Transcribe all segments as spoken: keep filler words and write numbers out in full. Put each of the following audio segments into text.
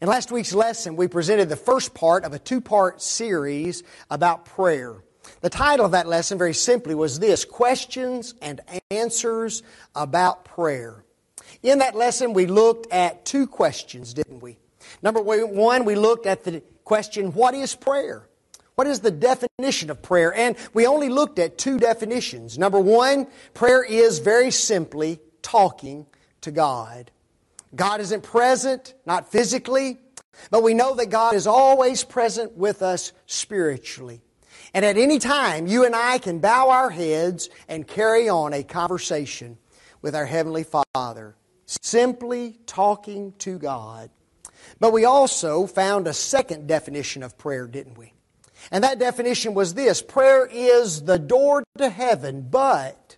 In last week's lesson, we presented the first part of a two-part series about prayer. The title of that lesson, very simply, was this: Questions and Answers About Prayer. In that lesson, we looked at two questions, didn't we? Number one, we looked at the question, what is prayer? What is the definition of prayer? And we only looked at two definitions. Number one, prayer is very simply talking to God. God isn't present, not physically, but we know that God is always present with us spiritually. And at any time, you and I can bow our heads and carry on a conversation with our Heavenly Father, simply talking to God. But we also found a second definition of prayer, didn't we? And that definition was this: prayer is the door to heaven, but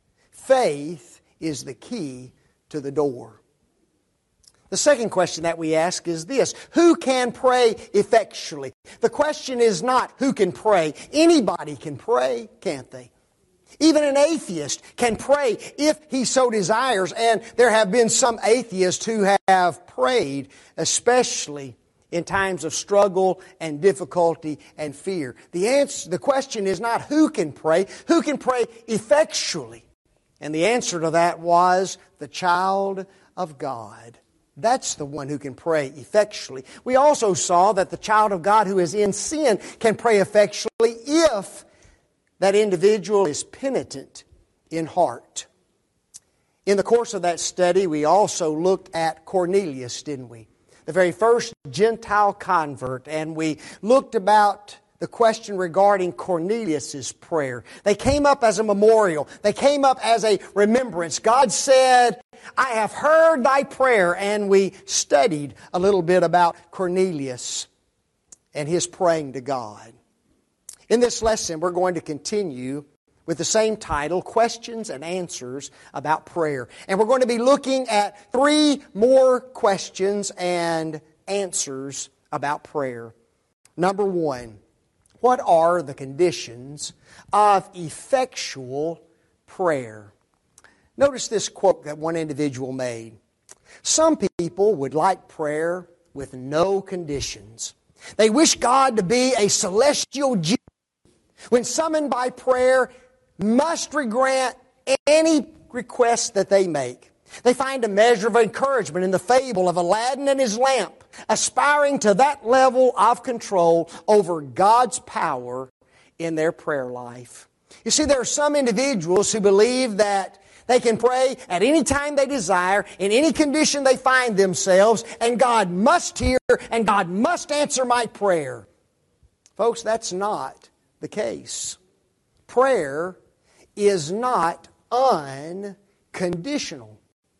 faith is the key to the door. The second question that we ask is this: who can pray effectually? The question is not who can pray. Anybody can pray, can't they? Even an atheist can pray if he so desires, and there have been some atheists who have prayed, especially in times of struggle and difficulty and fear. The answer, the question is not who can pray, who can pray effectually? And the answer to that was the child of God. That's the one who can pray effectually. We also saw that the child of God who is in sin can pray effectually if that individual is penitent in heart. In the course of that study, we also looked at Cornelius, didn't we? The very first Gentile convert, and we looked about the question regarding Cornelius' prayer. They came up as a memorial. They came up as a remembrance. God said, I have heard thy prayer. And we studied a little bit about Cornelius and his praying to God. In this lesson, we're going to continue with the same title, Questions and Answers About Prayer. And we're going to be looking at three more questions and answers about prayer. Number one, what are the conditions of effectual prayer? Notice this quote that one individual made. Some people would like prayer with no conditions. They wish God to be a celestial genie, when summoned by prayer, must grant any request that they make. They find a measure of encouragement in the fable of Aladdin and his lamp, aspiring to that level of control over God's power in their prayer life. You see, there are some individuals who believe that they can pray at any time they desire, in any condition they find themselves, and God must hear and God must answer my prayer. Folks, that's not the case. Prayer is not unconditional.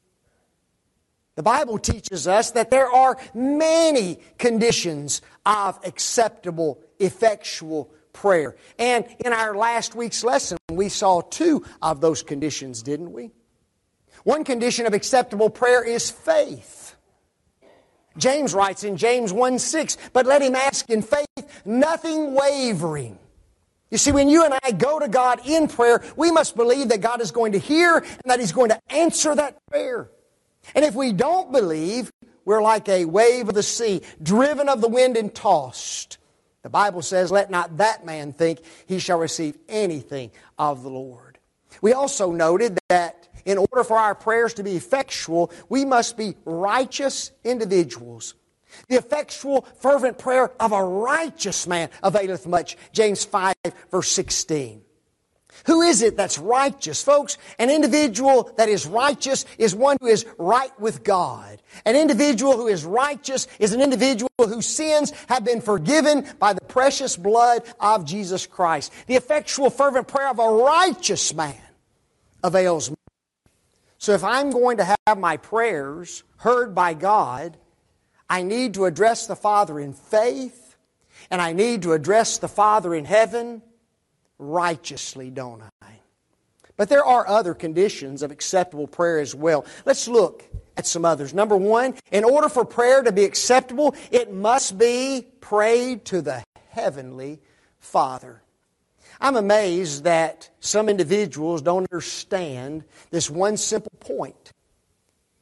The Bible teaches us that there are many conditions of acceptable, effectual prayer. And in our last week's lesson, we saw two of those conditions, didn't we? One condition of acceptable prayer is faith. James writes in James one six, but let him ask in faith, nothing wavering. You see, when you and I go to God in prayer, we must believe that God is going to hear and that He's going to answer that prayer. And if we don't believe, we're like a wave of the sea, driven of the wind and tossed. The Bible says, let not that man think he shall receive anything of the Lord. We also noted that in order for our prayers to be effectual, we must be righteous individuals. The effectual, fervent prayer of a righteous man availeth much. James five, verse sixteen. Who is it that's righteous? Folks, an individual that is righteous is one who is right with God. An individual who is righteous is an individual whose sins have been forgiven by the precious blood of Jesus Christ. The effectual, fervent prayer of a righteous man avails much. So if I'm going to have my prayers heard by God, I need to address the Father in faith, and I need to address the Father in heaven righteously, don't I? But there are other conditions of acceptable prayer as well. Let's look at some others. Number one, in order for prayer to be acceptable, it must be prayed to the Heavenly Father. I'm amazed that some individuals don't understand this one simple point.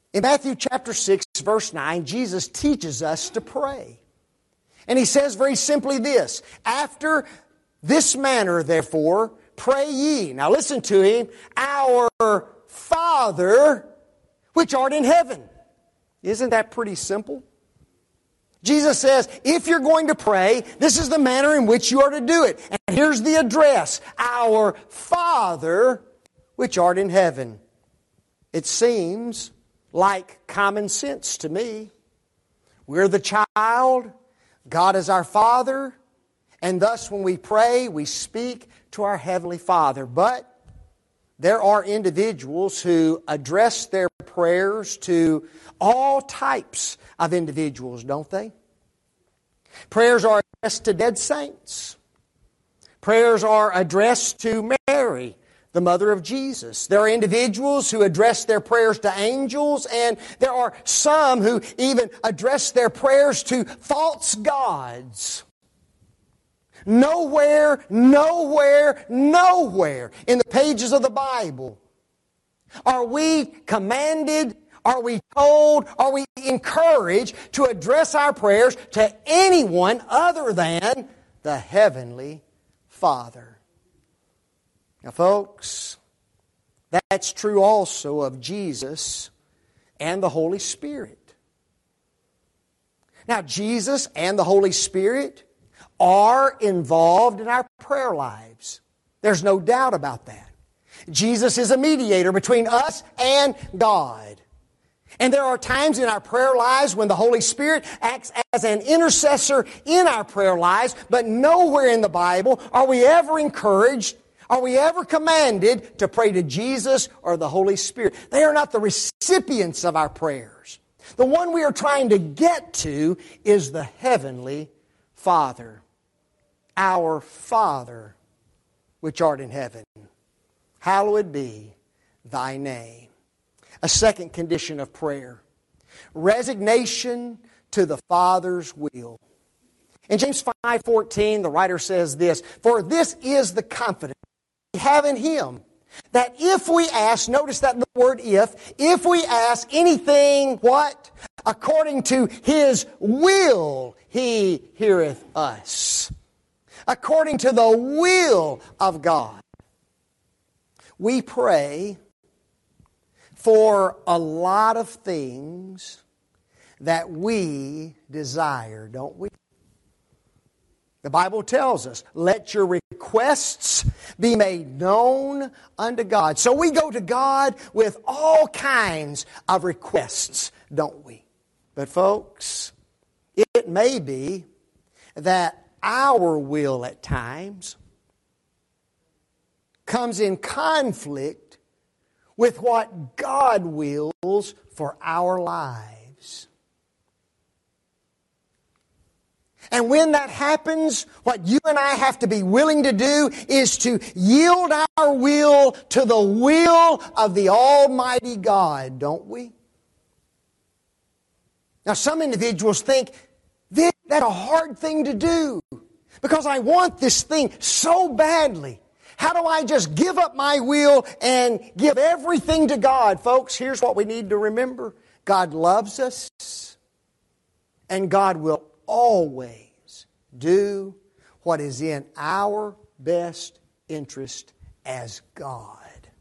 In Matthew chapter six, verse nine, Jesus teaches us to pray. And He says very simply this, after this manner, therefore, pray ye. Now listen to Him. Our Father, which art in heaven. Isn't that pretty simple? Jesus says, if you're going to pray, this is the manner in which you are to do it. And here's the address. Our Father, which art in heaven. It seems like common sense to me. We're the child. God is our Father. And thus when we pray, we speak to our Heavenly Father. But there are individuals who address their prayers to all types of individuals, don't they? Prayers are addressed to dead saints. Prayers are addressed to Mary, the mother of Jesus. There are individuals who address their prayers to angels, and there are some who even address their prayers to false gods. Nowhere, nowhere, nowhere in the pages of the Bible are we commanded, are we told, are we encouraged to address our prayers to anyone other than the Heavenly Father. Now, folks, that's true also of Jesus and the Holy Spirit. Now, Jesus and the Holy Spirit are involved in our prayer lives. There's no doubt about that. Jesus is a mediator between us and God. And there are times in our prayer lives when the Holy Spirit acts as an intercessor in our prayer lives, but nowhere in the Bible are we ever encouraged, are we ever commanded to pray to Jesus or the Holy Spirit. They are not the recipients of our prayers. The one we are trying to get to is the Heavenly Father. Our Father, which art in heaven, hallowed be thy name. A second condition of prayer, resignation to the Father's will. In James five fourteen, the writer says this, for this is the confidence we have in Him, that if we ask, notice that the word if, if we ask anything, what? According to His will, He heareth us. According to the will of God. We pray for a lot of things that we desire, don't we? The Bible tells us, let your requests be made known unto God. So we go to God with all kinds of requests, don't we? But folks, it may be that our will at times comes in conflict with what God wills for our lives. And when that happens, what you and I have to be willing to do is to yield our will to the will of the Almighty God, don't we? Now, some individuals think, this, that's a hard thing to do because I want this thing so badly. How do I just give up my will and give everything to God? Folks, here's what we need to remember. God loves us, and God will always do what is in our best interest as God.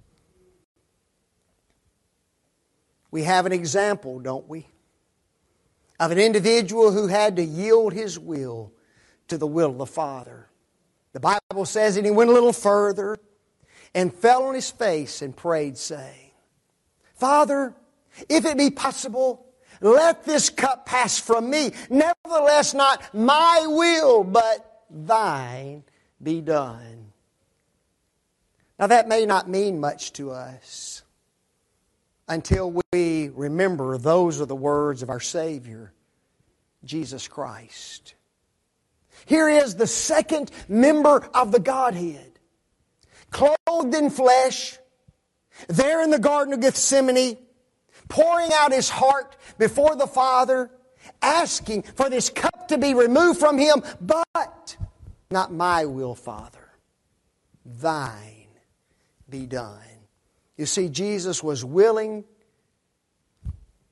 We have an example, don't we, of an individual who had to yield his will to the will of the Father. The Bible says that he went a little further and fell on his face and prayed, saying, Father, if it be possible, let this cup pass from me. Nevertheless, not my will, but thine be done. Now that may not mean much to us until we remember those are the words of our Savior, Jesus Christ. Here is the second member of the Godhead, clothed in flesh, there in the Garden of Gethsemane, pouring out his heart before the Father, asking for this cup to be removed from him, but not my will, Father, thine be done. You see, Jesus was willing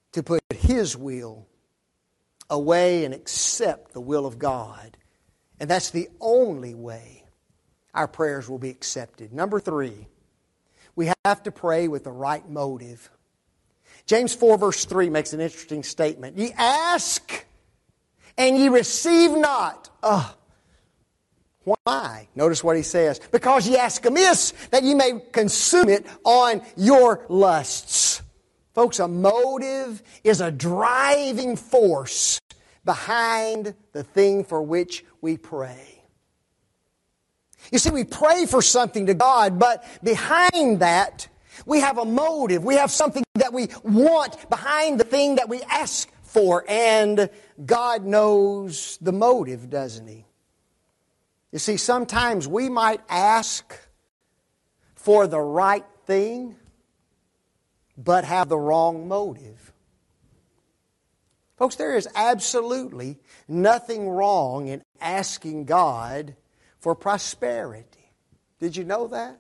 to put His will away and accept the will of God. And that's the only way our prayers will be accepted. Number three, we have to pray with the right motive. James four verse three makes an interesting statement. Ye ask and ye receive not. Uh, why? Notice what he says. Because ye ask amiss, that ye may consume it on your lusts. Folks, a motive is a driving force behind the thing for which we pray. You see, we pray for something to God, but behind that, we have a motive. We have something that we want behind the thing that we ask for. And God knows the motive, doesn't He? You see, sometimes we might ask for the right thing, but have the wrong motive. Folks, there is absolutely nothing wrong in asking God for prosperity. Did you know that?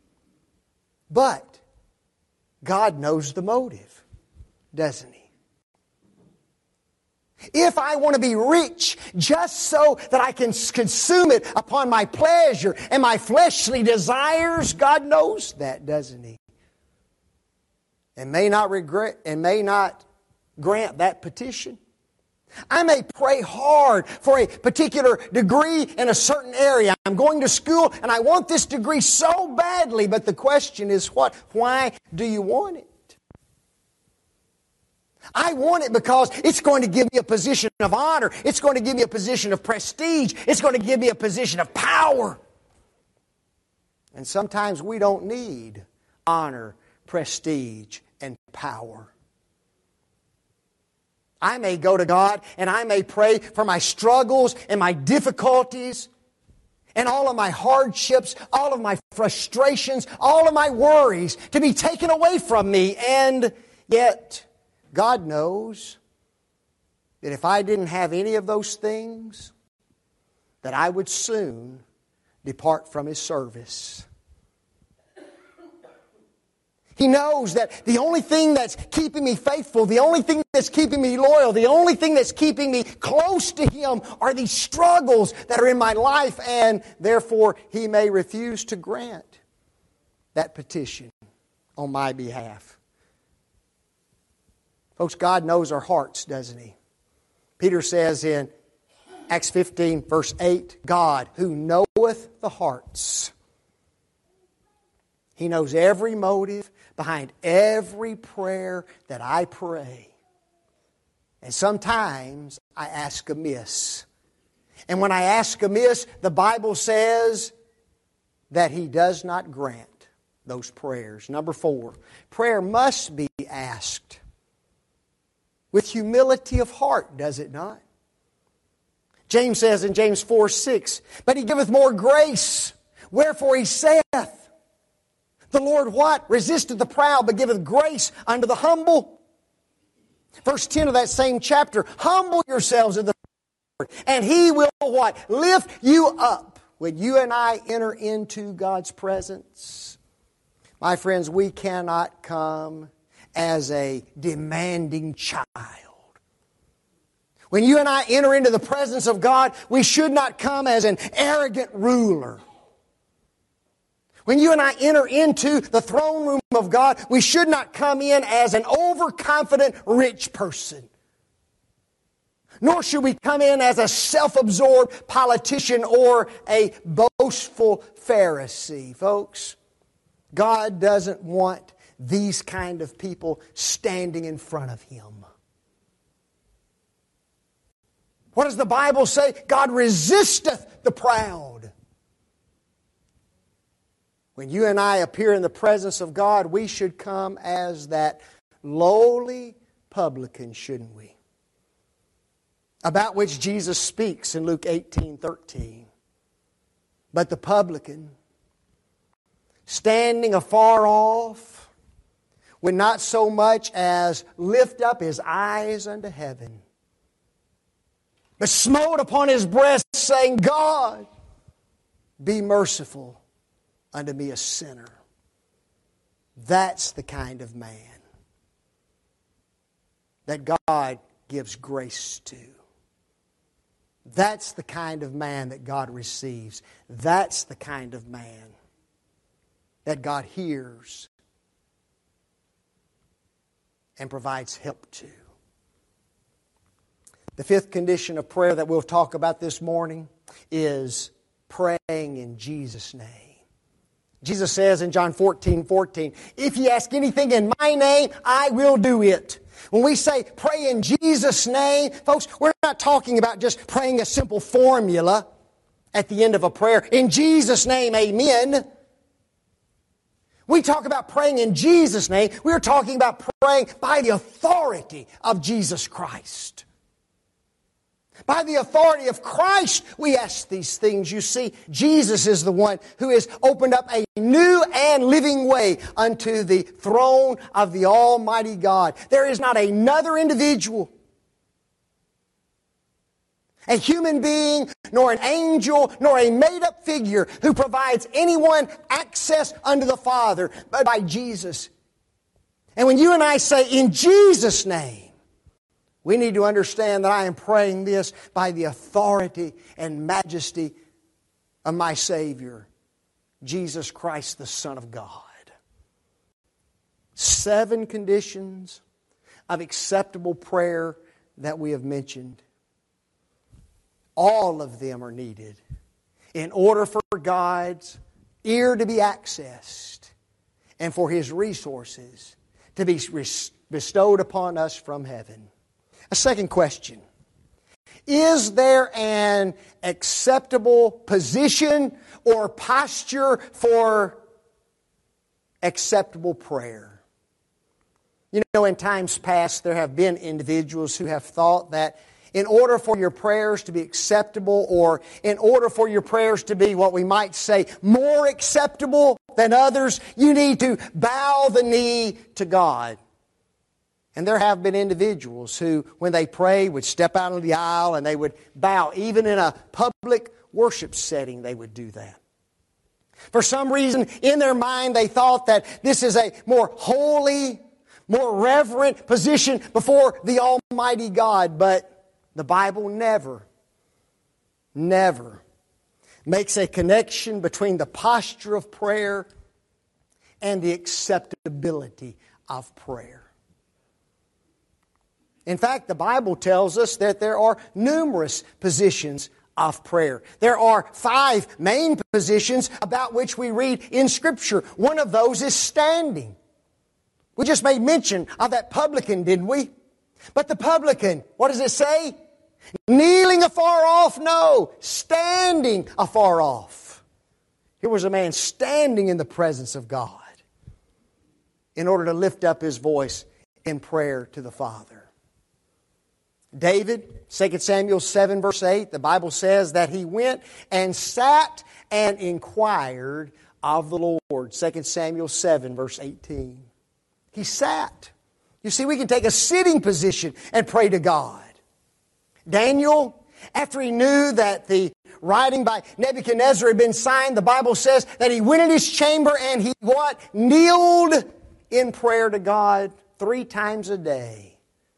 But God knows the motive, doesn't He? If I want to be rich just so that I can consume it upon my pleasure and my fleshly desires, God knows that, doesn't He? And may not regret and may not grant that petition. I may pray hard for a particular degree in a certain area. I'm going to school and I want this degree so badly, but the question is what? Why do you want it? I want it because it's going to give me a position of honor. It's going to give me a position of prestige. It's going to give me a position of power. And sometimes we don't need honor, prestige, and power. I may go to God and I may pray for my struggles and my difficulties and all of my hardships, all of my frustrations, all of my worries to be taken away from me. And yet, God knows that if I didn't have any of those things, that I would soon depart from His service. He knows that the only thing that's keeping me faithful, the only thing that's keeping me loyal, the only thing that's keeping me close to Him are these struggles that are in my life, and therefore He may refuse to grant that petition on my behalf. Folks, God knows our hearts, doesn't He? Peter says in Acts fifteen, verse eight, God, who knoweth the hearts. He knows every motive behind every prayer that I pray. And sometimes I ask amiss. And when I ask amiss, the Bible says that He does not grant those prayers. Number four, prayer must be asked with humility of heart, does it not? James says in James four six, but He giveth more grace, wherefore He saith, the Lord what? Resisteth the proud, but giveth grace unto the humble. Verse ten of that same chapter, humble yourselves in the Lord, and He will what? Lift you up. When you and I enter into God's presence, my friends, we cannot come as a demanding child. When you and I enter into the presence of God, we should not come as an arrogant ruler. When you and I enter into the throne room of God, we should not come in as an overconfident rich person. Nor should we come in as a self-absorbed politician or a boastful Pharisee. Folks, God doesn't want these kind of people standing in front of Him. What does the Bible say? God resisteth the proud. When you and I appear in the presence of God, we should come as that lowly publican, shouldn't we? About which Jesus speaks in Luke eighteen thirteen. But the publican, standing afar off, would not so much as lift up his eyes unto heaven, but smote upon his breast, saying, God, be merciful unto me, a sinner. That's the kind of man that God gives grace to. That's the kind of man that God receives. That's the kind of man that God hears and provides help to. The fifth condition of prayer that we'll talk about this morning is praying in Jesus' name. Jesus says in John fourteen fourteen, if ye ask anything in my name, I will do it. When we say pray in Jesus' name, folks, we're not talking about just praying a simple formula at the end of a prayer. In Jesus' name, amen. We talk about praying in Jesus' name. We're talking about praying by the authority of Jesus Christ. By the authority of Christ, we ask these things. You see, Jesus is the one who has opened up a new and living way unto the throne of the Almighty God. There is not another individual, a human being, nor an angel, nor a made-up figure who provides anyone access unto the Father, but by Jesus. And when you and I say, in Jesus' name, we need to understand that I am praying this by the authority and majesty of my Savior, Jesus Christ, the Son of God. Seven conditions of acceptable prayer that we have mentioned. All of them are needed in order for God's ear to be accessed and for His resources to be bestowed upon us from heaven. A second question. Is there an acceptable position or posture for acceptable prayer? You know, in times past, there have been individuals who have thought that in order for your prayers to be acceptable, or in order for your prayers to be what we might say more acceptable than others, you need to bow the knee to God. And there have been individuals who, when they pray, would step out of the aisle and they would bow. Even in a public worship setting, they would do that. For some reason, in their mind, they thought that this is a more holy, more reverent position before the Almighty God. But the Bible never, never makes a connection between the posture of prayer and the acceptability of prayer. In fact, the Bible tells us that there are numerous positions of prayer. There are five main positions about which we read in Scripture. One of those is standing. We just made mention of that publican, didn't we? But the publican, what does it say? Kneeling afar off? No, standing afar off. Here was a man standing in the presence of God in order to lift up his voice in prayer to the Father. David, Second Samuel seven verse eight, the Bible says that he went and sat and inquired of the Lord. Second Samuel seven verse eighteen. He sat. You see, we can take a sitting position and pray to God. Daniel, after he knew that the writing by Nebuchadnezzar had been signed, the Bible says that he went in his chamber and he what? Kneeled in prayer to God three times a day,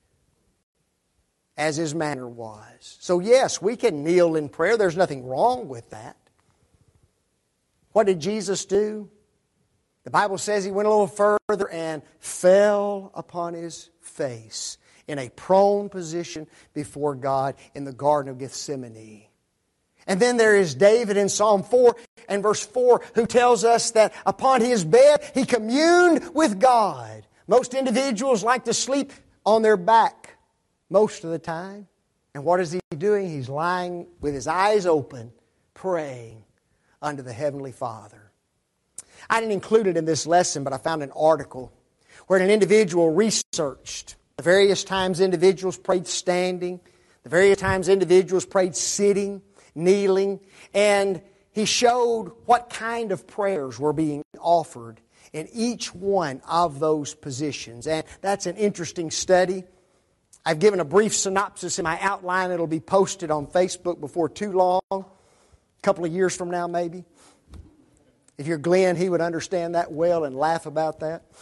as his manner was. So yes, we can kneel in prayer. There's nothing wrong with that. What did Jesus do? The Bible says he went a little further and fell upon his face in a prone position before God in the Garden of Gethsemane. And then there is David in Psalm four and verse four who tells us that upon his bed he communed with God. Most individuals like to sleep on their back most of the time. And what is he doing? He's lying with his eyes open, praying unto the Heavenly Father. I didn't include it in this lesson, but I found an article where an individual researched the various times individuals prayed standing, the various times individuals prayed sitting, kneeling, and he showed what kind of prayers were being offered in each one of those positions. And that's an interesting study. I've given a brief synopsis in my outline. It'll be posted on Facebook before too long, a couple of years from now maybe. If you're Glenn, he would understand that well and laugh about that.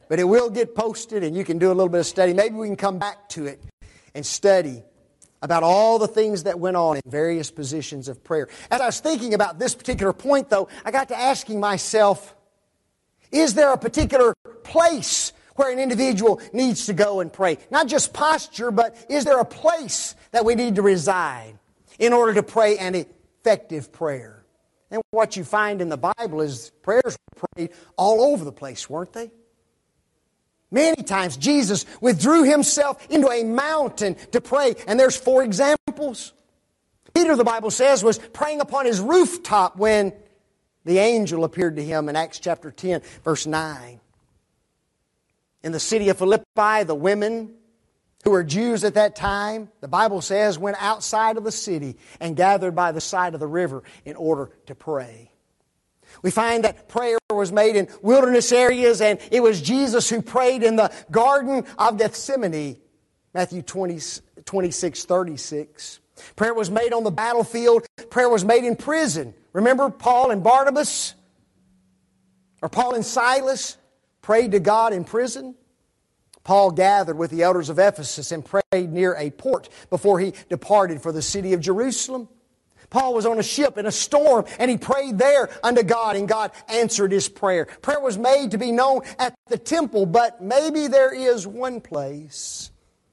But it will get posted and you can do a little bit of study. Maybe we can come back to it and study about all the things that went on in various positions of prayer. As I was thinking about this particular point, though, I got to asking myself, is there a particular place where an individual needs to go and pray? Not just posture, but is there a place that we need to reside in order to pray an effective prayer? And what you find in the Bible is prayers were prayed all over the place, weren't they? Many times Jesus withdrew Himself into a mountain to pray. And there's four examples. Peter, the Bible says, was praying upon his rooftop when the angel appeared to him in Acts chapter ten, verse nine. In the city of Philippi, the women who were Jews at that time, the Bible says, went outside of the city and gathered by the side of the river in order to pray. We find that prayer was made in wilderness areas, and it was Jesus who prayed in the Garden of Gethsemane, Matthew twenty, twenty-six, thirty-six. Prayer was made on the battlefield. Prayer was made in prison. Remember Paul and Barnabas? Or Paul and Silas prayed to God in prison? Paul gathered with the elders of Ephesus and prayed near a port before he departed for the city of Jerusalem. Paul was on a ship in a storm, and he prayed there unto God, and God answered his prayer. Prayer was made to be known at the temple, but maybe there is one place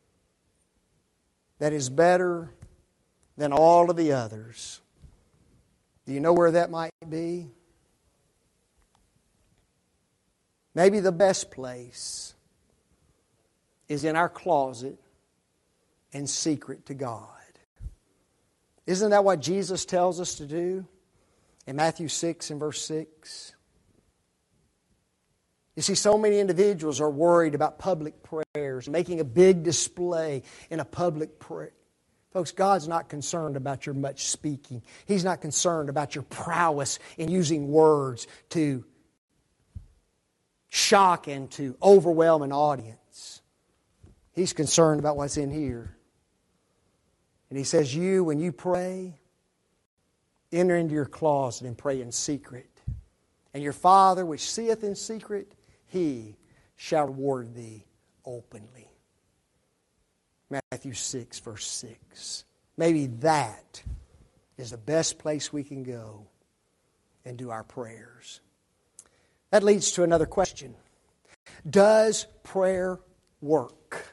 that is better than all of the others. Do you know where that might be? Maybe the best place is in our closet in secret to God. Isn't that what Jesus tells us to do in Matthew six and verse six? You see, so many individuals are worried about public prayers, making a big display in a public prayer. Folks, God's not concerned about your much speaking. He's not concerned about your prowess in using words to shock and to overwhelm an audience. He's concerned about what's in here. And He says, you, when you pray, enter into your closet and pray in secret. And your Father, which seeth in secret, He shall reward thee openly. Matthew six, verse six. Maybe that is the best place we can go and do our prayers. That leads to another question. Does prayer work?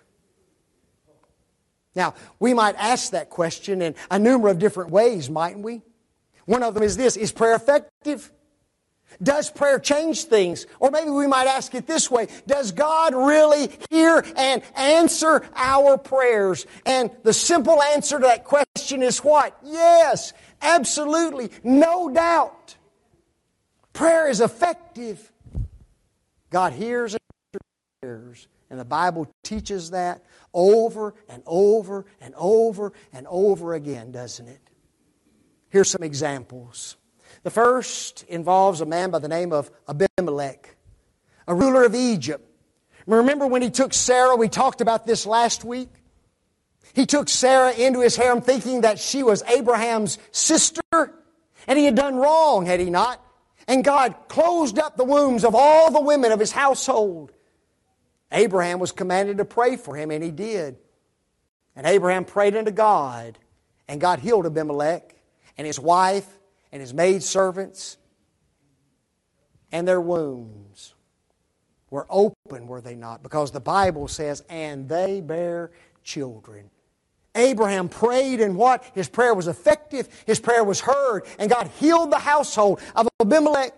Now, we might ask that question in a number of different ways, mightn't we? One of them is this: is prayer effective? Does prayer change things? Or maybe we might ask it this way: does God really hear and answer our prayers? And the simple answer to that question is what? Yes, absolutely, no doubt. Prayer is effective. God hears and answers prayers. And the Bible teaches that over and over and over and over again, doesn't it? Here's some examples. The first involves a man by the name of Abimelech, a ruler of Egypt. Remember when he took Sarah? We talked about this last week. He took Sarah into his harem thinking that she was Abraham's sister. And he had done wrong, had he not? And God closed up the wombs of all the women of his household. Abraham was commanded to pray for him, and he did. And Abraham prayed unto God, and God healed Abimelech and his wife and his maidservants, and their wombs were open, were they not? Because the Bible says, and they bare children. Abraham prayed, and what? His prayer was effective. His prayer was heard, and God healed the household of Abimelech.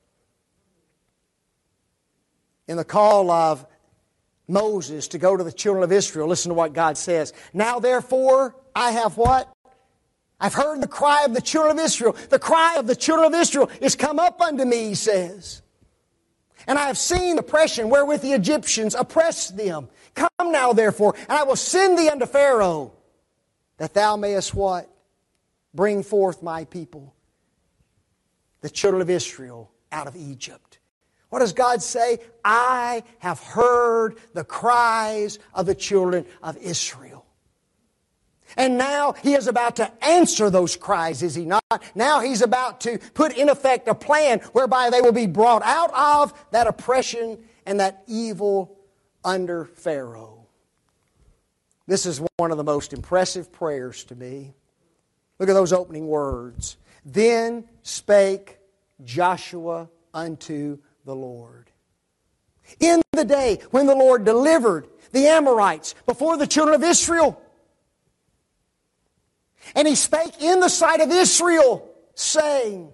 In the call of Moses to go to the children of Israel, listen to what God says. Now therefore, I have what? I've heard the cry of the children of Israel. The cry of the children of Israel is come up unto me, he says. And I have seen the oppression wherewith the Egyptians oppressed them. Come now therefore, and I will send thee unto Pharaoh, that thou mayest what? Bring forth my people, the children of Israel, out of Egypt. What does God say? I have heard the cries of the children of Israel. And now He is about to answer those cries, is He not? Now He's about to put in effect a plan whereby they will be brought out of that oppression and that evil under Pharaoh. This is one of the most impressive prayers to me. Look at those opening words. Then spake Joshua unto the Lord. In the day when the Lord delivered the Amorites before the children of Israel. And he spake in the sight of Israel, saying,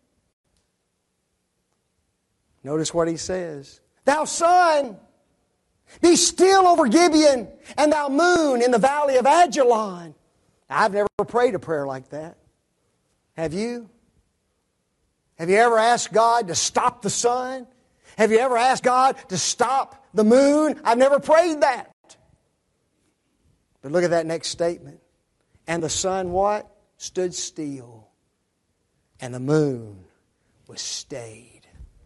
notice what he says. Thou sun, be still over Gibeon, and thou moon in the valley of Ajalon. I've never prayed a prayer like that. Have you? Have you ever asked God to stop the sun? Have you ever asked God to stop the moon? I've never prayed that. But look at that next statement. And the sun what? Stood still. And the moon was stayed.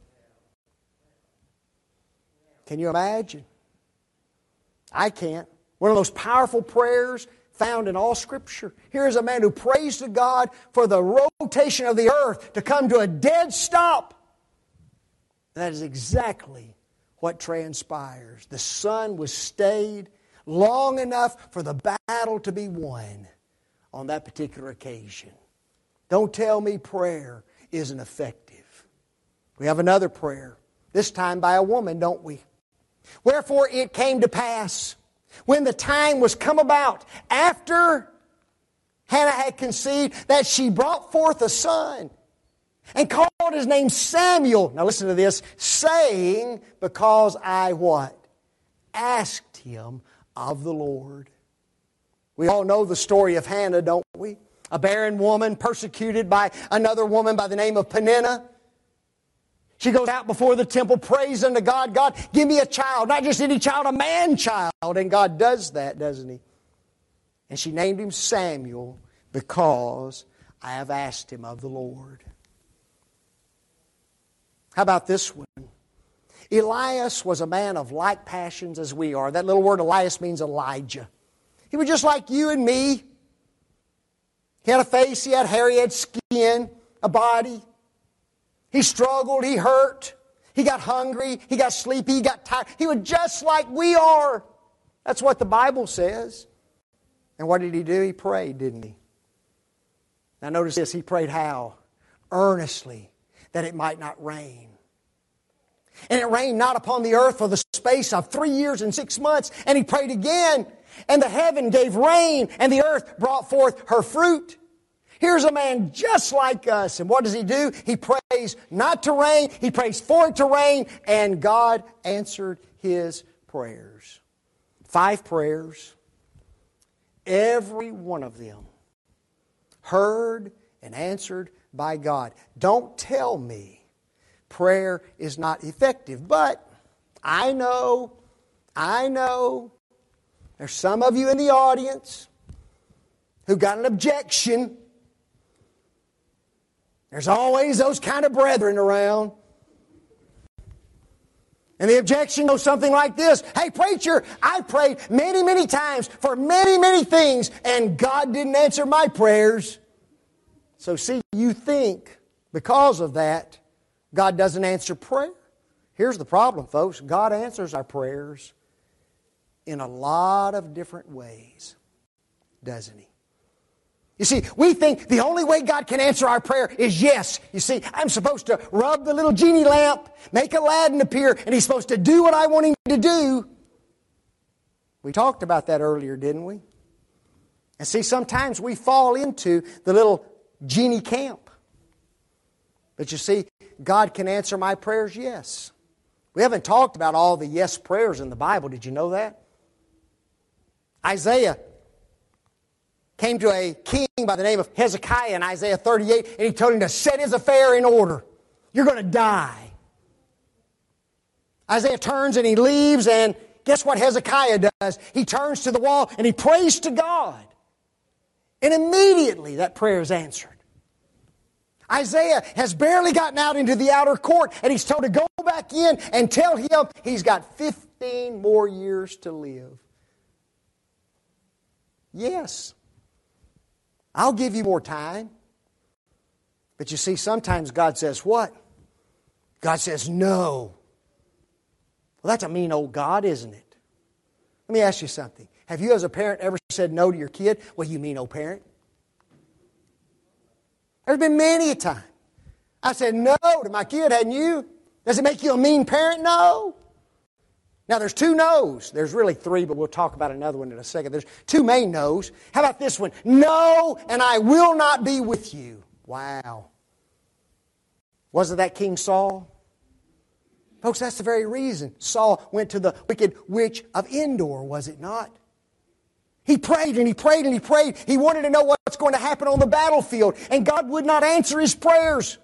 Can you imagine? I can't. One of the most powerful prayers found in all Scripture. Here's a man who prays to God for the rotation of the earth to come to a dead stop. That is exactly what transpires. The sun was stayed long enough for the battle to be won on that particular occasion. Don't tell me prayer isn't effective. We have another prayer, this time by a woman, don't we? Wherefore it came to pass, when the time was come about, after Hannah had conceived, that she brought forth a son, and called his name Samuel. Now listen to this. Saying, because I what? Asked him of the Lord. We all know the story of Hannah, don't we? A barren woman persecuted by another woman by the name of Peninnah. She goes out before the temple, prays unto God, God, give me a child. Not just any child, a man-child. And God does that, doesn't He? And she named him Samuel because I have asked him of the Lord. How about this one? Elias was a man of like passions as we are. That little word Elias means Elijah. He was just like you and me. He had a face, he had hair, he had skin, a body. He struggled, he hurt, he got hungry, he got sleepy, he got tired. He was just like we are. That's what the Bible says. And what did he do? He prayed, didn't he? Now notice this, he prayed how? Earnestly, that it might not rain. And it rained not upon the earth for the space of three years and six months. And he prayed again, and the heaven gave rain, and the earth brought forth her fruit. Here's a man just like us. And what does he do? He prays not to rain. He prays for it to rain. And God answered his prayers. Five prayers. Every one of them heard and answered by God. Don't tell me prayer is not effective. But I know, I know, there's some of you in the audience who got an objection. There's always those kind of brethren around. And the objection goes something like this. Hey, preacher, I prayed many, many times for many, many things, and God didn't answer my prayers. So see, you think because of that, God doesn't answer prayer. Here's the problem, folks. God answers our prayers in a lot of different ways, doesn't He? You see, we think the only way God can answer our prayer is yes. You see, I'm supposed to rub the little genie lamp, make Aladdin appear, and He's supposed to do what I want Him to do. We talked about that earlier, didn't we? And see, sometimes we fall into the little genie camp. But you see, God can answer my prayers, yes. We haven't talked about all the yes prayers in the Bible. Did you know that? Isaiah came to a king by the name of Hezekiah in Isaiah thirty-eight, and he told him to set his affair in order. You're going to die. Isaiah turns and he leaves, and guess what Hezekiah does? He turns to the wall and he prays to God. And immediately that prayer is answered. Isaiah has barely gotten out into the outer court, and he's told to go back in and tell him he's got fifteen more years to live. Yes, I'll give you more time. But you see, sometimes God says what? God says no. Well, that's a mean old God, isn't it? Let me ask you something. Have you as a parent ever said no to your kid? Well, you mean old parent? There's been many a time. I said no to my kid, hadn't you? Does it make you a mean parent? No. Now, there's two no's. There's really three, but we'll talk about another one in a second. There's two main no's. How about this one? No, and I will not be with you. Wow. Wasn't that King Saul? Folks, that's the very reason Saul went to the wicked witch of Endor, was it not? He prayed and he prayed and he prayed. He wanted to know what's going to happen on the battlefield, and God would not answer his prayers.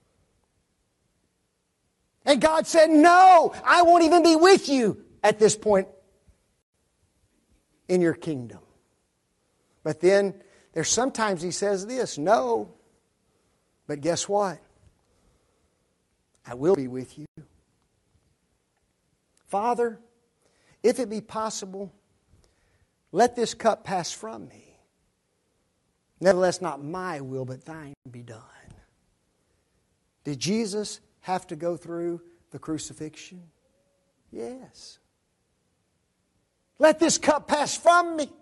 And God said, no, I won't even be with you at this point in your kingdom. But then there's sometimes he says this, no, but guess what? I will be with you. Father, if it be possible, let this cup pass from me. Nevertheless, not my will, but thine be done. Did Jesus have to go through the crucifixion? Yes. Let this cup pass from me.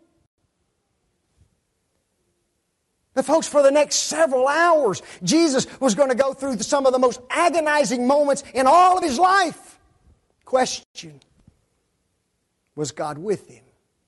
But folks, for the next several hours, Jesus was going to go through some of the most agonizing moments in all of his life. Question, was God with him?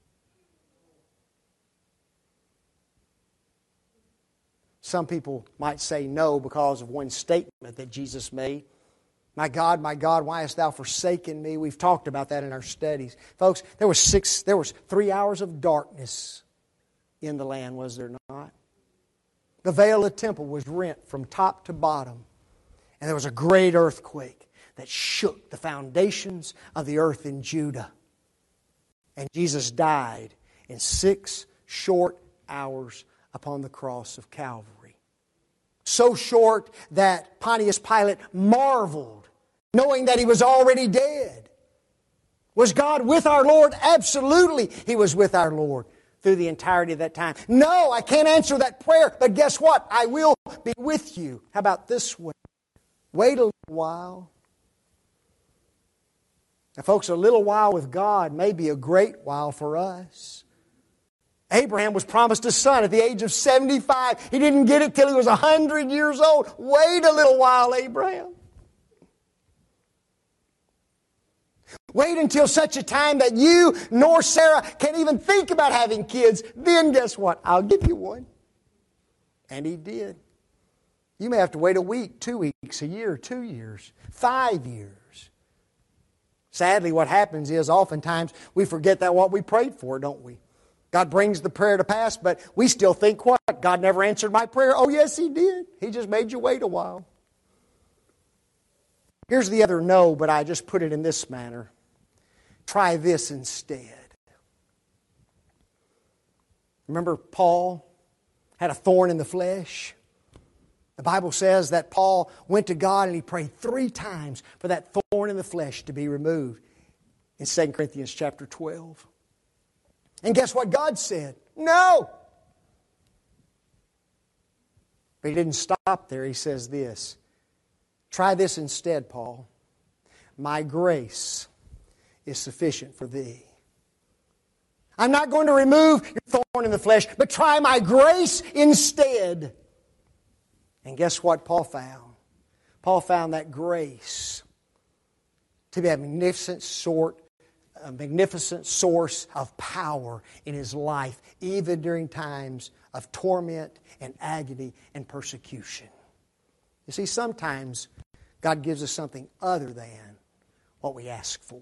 Some people might say no because of one statement that Jesus made. My God, my God, why hast thou forsaken me? We've talked about that in our studies. Folks, there was six, there was three hours of darkness in the land, was there not? The veil of the temple was rent from top to bottom. And there was a great earthquake that shook the foundations of the earth in Judah. And Jesus died in six short hours upon the cross of Calvary. So short that Pontius Pilate marveled, knowing that he was already dead. Was God with our Lord? Absolutely, he was with our Lord through the entirety of that time. No, I can't answer that prayer, but guess what? I will be with you. How about this one? Wait a little while. Now, folks, a little while with God may be a great while for us. Abraham was promised a son at the age of seventy-five. He didn't get it till he was one hundred years old. Wait a little while, Abraham. Wait until such a time that you nor Sarah can even think about having kids. Then guess what? I'll give you one. And he did. You may have to wait a week, two weeks, a year, two years, five years. Sadly, what happens is oftentimes we forget that what we prayed for, don't we? God brings the prayer to pass, but we still think what? God never answered my prayer. Oh, yes, He did. He just made you wait a while. Here's the other no, but I just put it in this manner. Try this instead. Remember Paul had a thorn in the flesh? The Bible says that Paul went to God and he prayed three times for that thorn in the flesh to be removed in Second Corinthians chapter twelve. And guess what God said? No. But he didn't stop there. He says this. Try this instead, Paul. My grace is sufficient for thee. I'm not going to remove your thorn in the flesh, but try my grace instead. And guess what Paul found? Paul found that grace to be a magnificent sort, a magnificent source of power in his life, even during times of torment and agony and persecution. You see, sometimes God gives us something other than what we ask for.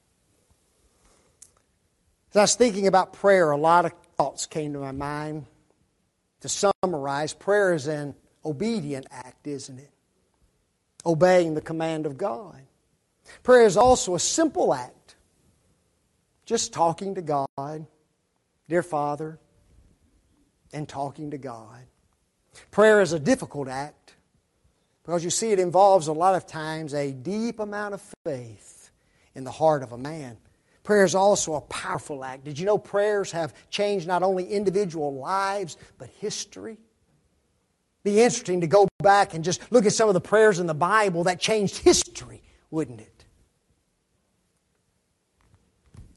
As I was thinking about prayer, a lot of thoughts came to my mind. To summarize, prayer is an obedient act, isn't it? Obeying the command of God. Prayer is also a simple act. Just talking to God, dear Father, and talking to God. Prayer is a difficult act because you see it involves a lot of times a deep amount of faith in the heart of a man. Prayer is also a powerful act. Did you know prayers have changed not only individual lives, but history? Be interesting to go back and just look at some of the prayers in the Bible that changed history, wouldn't it?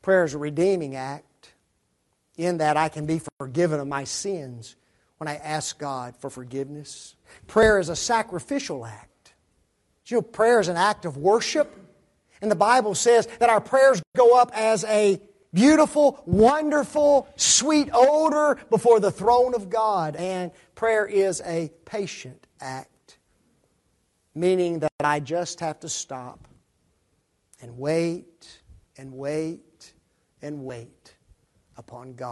Prayer is a redeeming act in that I can be forgiven of my sins when I ask God for forgiveness. Prayer is a sacrificial act. You know, prayer is an act of worship. And the Bible says that our prayers go up as a beautiful, wonderful, sweet odor before the throne of God. And prayer is a patient act, meaning that I just have to stop and wait and wait and wait upon God.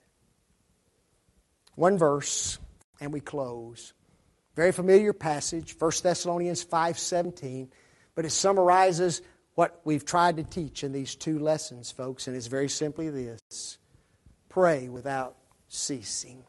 One verse, and we close. Very familiar passage, First Thessalonians five seventeen, but it summarizes what we've tried to teach in these two lessons, folks, and it's very simply this: pray without ceasing.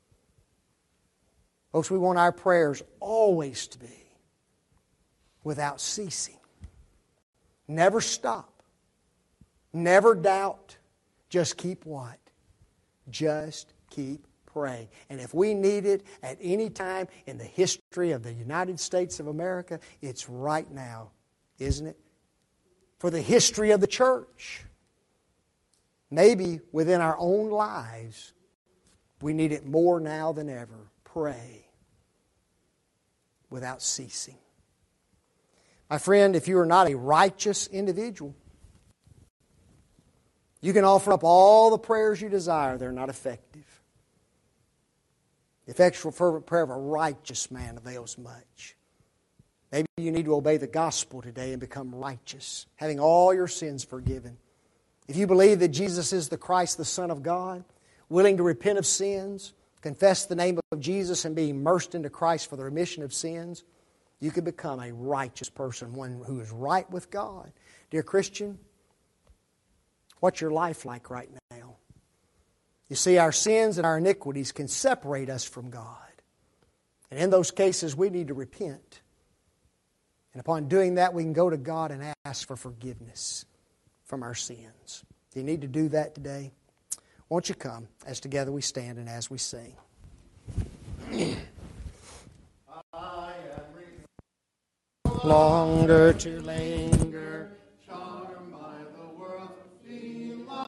Folks, we want our prayers always to be without ceasing. Never stop. Never doubt. Just keep what? Just keep praying. And if we need it at any time in the history of the United States of America, it's right now, isn't it? For the history of the church. Maybe within our own lives, we need it more now than ever. Pray without ceasing. My friend, if you are not a righteous individual, you can offer up all the prayers you desire. They're not effective. The effectual fervent prayer of a righteous man avails much. Maybe you need to obey the gospel today and become righteous, having all your sins forgiven. If you believe that Jesus is the Christ, the Son of God, willing to repent of sins, confess the name of Jesus and be immersed into Christ for the remission of sins, you can become a righteous person, one who is right with God. Dear Christian, what's your life like right now? You see, our sins and our iniquities can separate us from God. And in those cases, we need to repent. And upon doing that, we can go to God and ask for forgiveness from our sins. Do you need to do that today? Won't you come as together we stand and as we sing? I am longer to lay